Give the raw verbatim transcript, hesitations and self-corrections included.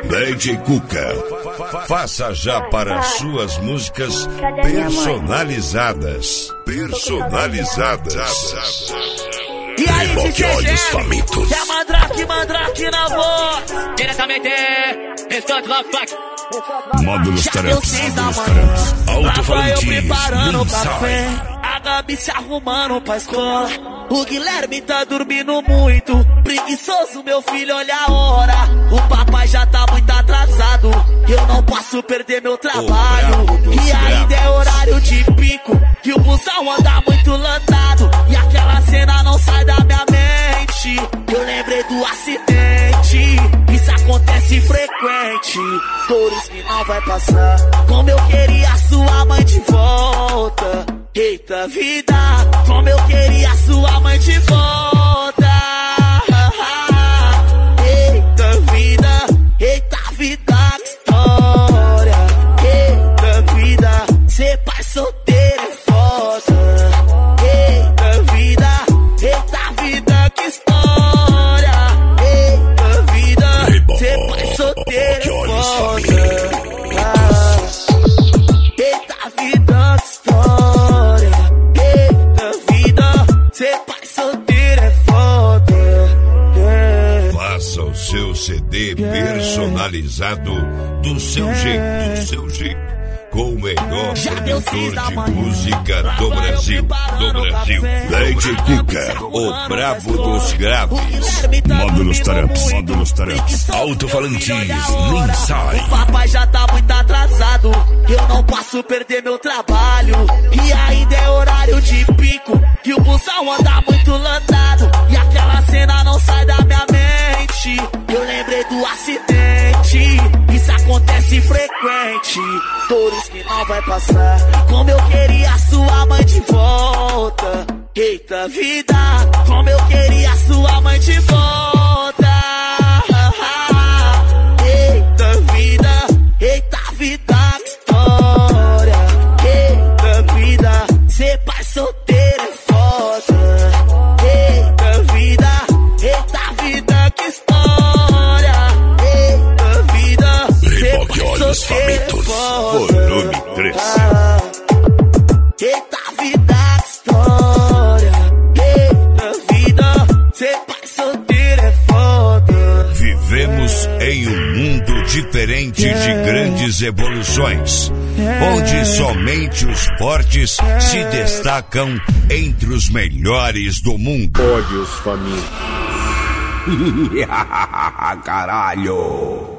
D J Cuca. Faça já para suas músicas personalizadas. Personalizadas. E aí, D J Olhos famintos. É Mandrake, Mandrake na voz. Diretamente, Restante Love Pack. Módulos Tarantes. Alto-falantes. preparando pra fé. A Gabi se arrumando pra escola. O Guilherme tá dormindo muito. Preguiçoso, meu filho, olha a hora. O papai já tá muito atrasado. Eu não posso perder meu trabalho. E ainda é horário de pico. E o busão anda muito lotado. E aquela cena não sai da minha mente. Eu lembrei do acidente. Isso acontece frequente. Dores que não vai passar. Como eu queria sua mãe de volta. Eita vida, como eu queria sua mãe de volta. Eita vida, eita vida, que história. Eita vida, ser pai solteiro é foda. Eita vida, eita vida, que história. Eita vida, ser pai solteiro é foda. Eita vida, que história. Ser pai solteiro é foda. Yeah. Faça o seu C D yeah. personalizado do seu yeah. jeito, do seu jeito. Com o melhor produtor de música do Brasil, do Brasil. D J Cuca, o brabo dos graves. Módulos Tarantes, módulos Tarantes. Alto-falantes, nem sai. O papai já tá muito atrasado. Eu não posso perder meu trabalho. E ainda é horário de pico. E o busão anda muito lotado. E aquela cena não sai da minha mente. Eu lembrei do acidente. Isso acontece frequente. Dores que não vai passar. Como eu queria sua mãe de volta. Eita vida, como eu queria sua mãe de volta. Eita vida, eita vida, que história. Eita vida, ser pai solteiro é foda. Eita vida, eita vida, que história. Eita vida, ser pai solteiro é foda. Volume três. Eita vida, que história. Eita vida, ser pai solteiro é foda. Vivemos em um mundo diferente de grandes evoluções, onde somente os fortes se destacam entre os melhores do mundo. Olhos famintos. Caralho!